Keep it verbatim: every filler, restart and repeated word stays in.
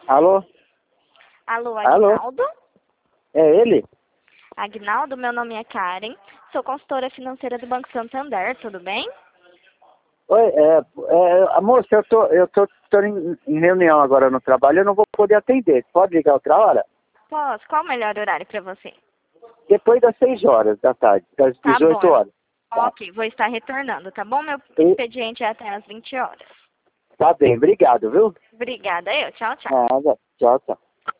Alô? Alô, Alô? Aguinaldo? É ele? Aguinaldo, meu nome é Karen, sou consultora financeira do Banco Santander, tudo bem? Oi, é, é, moça, eu tô, eu tô, tô em, em reunião agora no trabalho, eu não vou poder atender. Pode ligar outra hora? Posso? Qual o melhor horário para você? Depois das seis horas da tarde, das Tá bom, dezoito eu... horas. Tá, ok, vou estar retornando, tá bom? Meu E- expediente é até às vinte horas. tá bem, obrigado, viu? Obrigada, eu. Tchau, tchau. Nada, tchau, tchau.